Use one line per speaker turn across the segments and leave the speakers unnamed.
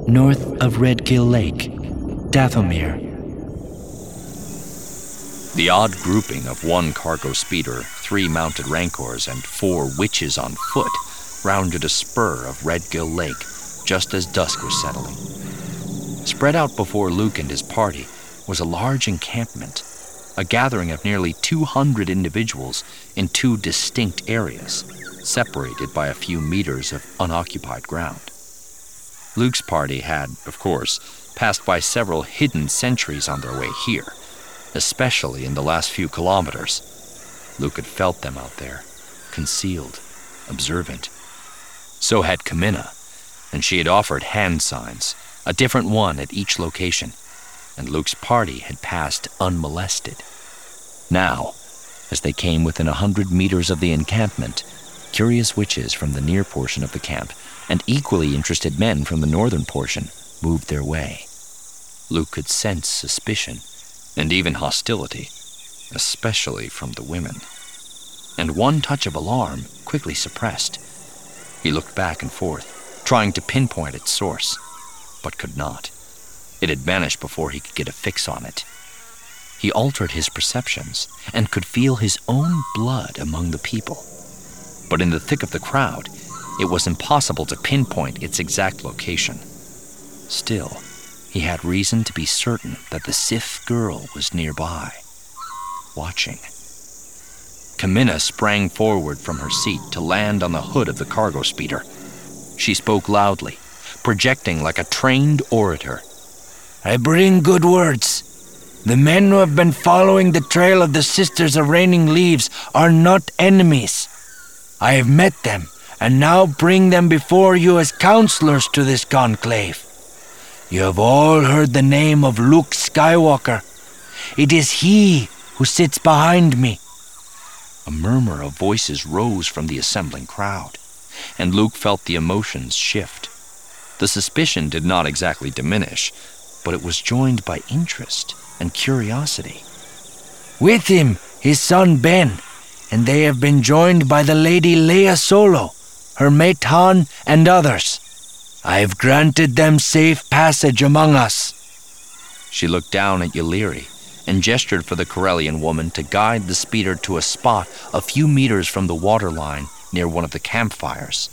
north of Redgill Lake, Dathomir.
The odd grouping of 1 cargo speeder, 3 mounted rancors, and 4 witches on foot rounded a spur of Redgill Lake just as dusk was settling. Spread out before Luke and his party was a large encampment, a gathering of nearly 200 individuals in 2 distinct areas, separated by a few meters of unoccupied ground. Luke's party had, of course, passed by several hidden sentries on their way here, especially in the last few kilometers. Luke had felt them out there, concealed, observant. So had Camina, and she had offered hand signs, a different one at each location, and Luke's party had passed unmolested. Now, as they came within 100 meters of the encampment, curious witches from the near portion of the camp and equally interested men from the northern portion moved their way. Luke could sense suspicion and even hostility, especially from the women. And one touch of alarm quickly suppressed. He looked back and forth, trying to pinpoint its source, but could not. It had vanished before he could get a fix on it. He altered his perceptions and could feel his own blood among the people. But in the thick of the crowd, it was impossible to pinpoint its exact location. Still, he had reason to be certain that the Sith girl was nearby, watching. Camina sprang forward from her seat to land on the hood of the cargo speeder. She spoke loudly, projecting like a trained orator.
"I bring good words. The men who have been following the trail of the Sisters of Raining Leaves are not enemies. I have met them, and now bring them before you as counselors to this conclave. You have all heard the name of Luke Skywalker. It is he who sits behind me."
A murmur of voices rose from the assembling crowd, and Luke felt the emotions shift. The suspicion did not exactly diminish, but it was joined by interest and curiosity.
"With him, his son Ben, and they have been joined by the Lady Leia Solo, her mate Han, and others. I have granted them safe passage among us."
She looked down at Ylliri and gestured for the Corellian woman to guide the speeder to a spot a few meters from the waterline near one of the campfires.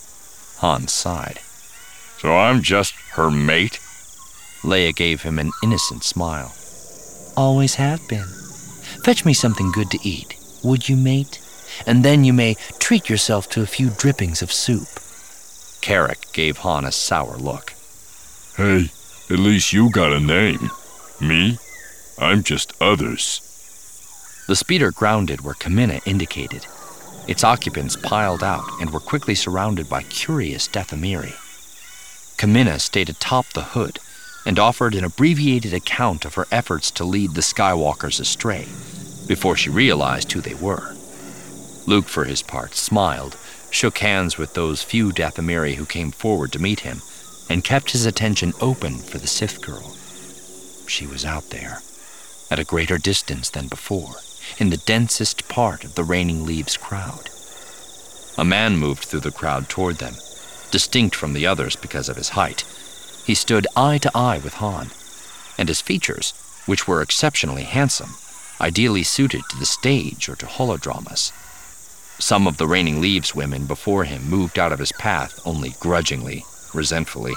Han sighed.
"So I'm just her mate?"
Leia gave him an innocent smile.
Always have been. Fetch me something good to eat, would you, mate? And then you may treat yourself to a few drippings of soup.
Carrick gave Han a sour look.
"Hey, at least you got a name. Me? I'm just others."
The speeder grounded where Camina indicated. Its occupants piled out and were quickly surrounded by curious Dathomiri. Camina stayed atop the hood and offered an abbreviated account of her efforts to lead the Skywalkers astray before she realized who they were. Luke, for his part, smiled, shook hands with those few Dathomiri who came forward to meet him, and kept his attention open for the Sith girl. She was out there, at a greater distance than before, in the densest part of the Raining Leaves crowd. A man moved through the crowd toward them, distinct from the others because of his height. He stood eye to eye with Han, and his features, which were exceptionally handsome, ideally suited to the stage or to holodramas. Some of the Raining Leaves women before him moved out of his path only grudgingly, resentfully.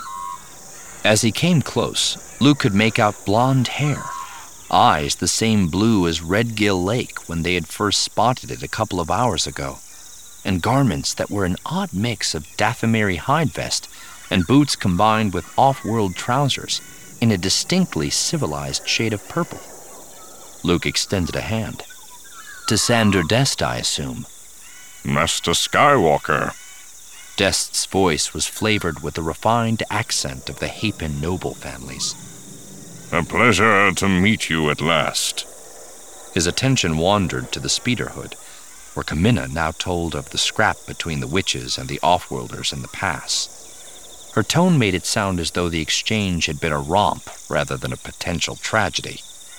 As he came close, Luke could make out blonde hair, eyes the same blue as Redgill Lake when they had first spotted it a couple of hours ago, and garments that were an odd mix of Dathomiri hide vest and boots combined with off-world trousers in a distinctly civilized shade of purple. Luke extended a hand. To Sandor Dest, I assume.
"Master Skywalker."
Dest's voice was flavored with the refined accent of the Hapen noble families.
"A pleasure to meet you at last."
His attention wandered to the speeder hood, where Camina now told of the scrap between the witches and the off-worlders in the pass. Her tone made it sound as though the exchange had been a romp rather than a potential tragedy.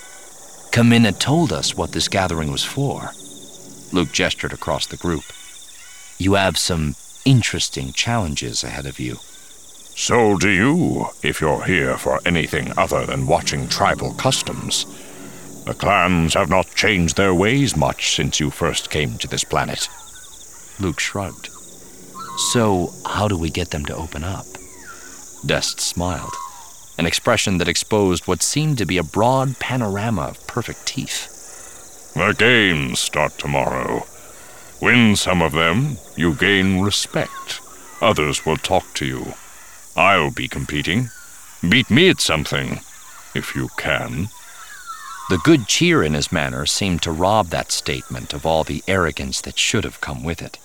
Camina told us what this gathering was for.
Luke gestured across the group.
You have some interesting challenges ahead of you.
So do you, if you're here for anything other than watching tribal customs. The clans have not changed their ways much since you first came to this planet.
Luke shrugged. So, how do we get them to open up? Dest smiled, an expression that exposed what seemed to be a broad panorama of perfect teeth.
The games start tomorrow. Win some of them, you gain respect. Others will talk to you. I'll be competing. Beat me at something, if you can.
The good cheer in his manner seemed to rob that statement of all the arrogance that should have come with it.